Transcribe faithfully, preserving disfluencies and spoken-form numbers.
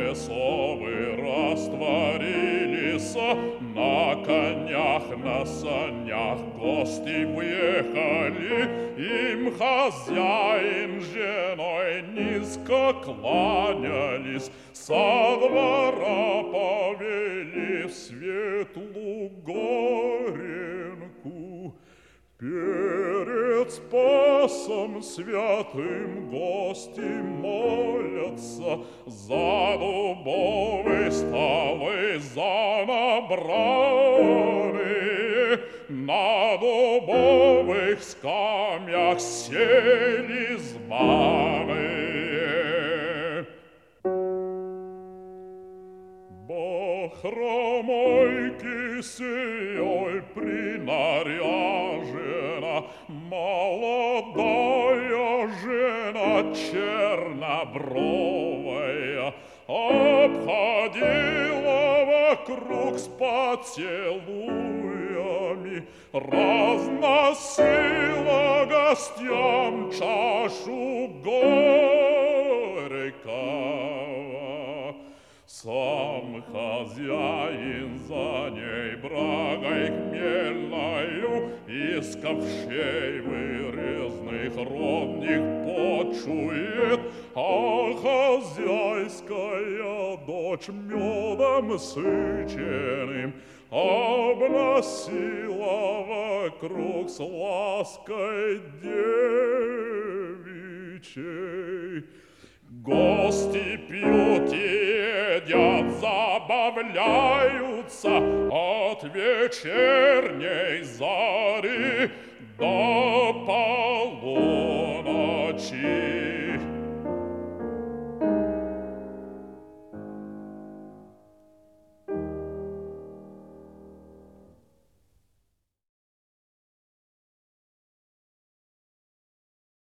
совы растворились, на конях, на санях гости въехали, им хозяин с женой низко кланялись, со двора повели в светлую горенку. Перед Спасом святым гости молятся за дубовой ставой, за набранные. На дубовых скамьях сели званые. Бахромой кисеей принаряжена молодая жена чернобровая, обходила вокруг с поцелуями, разносила гостям чашу горького. Сам хозяин за ней брагой хмельною из ковшей вырезных родник почует, а хозяйская дочь медом сыченым обносила вокруг с лаской девичьей. Гости пьют и едят, забавляются от вечерней зари до полудня.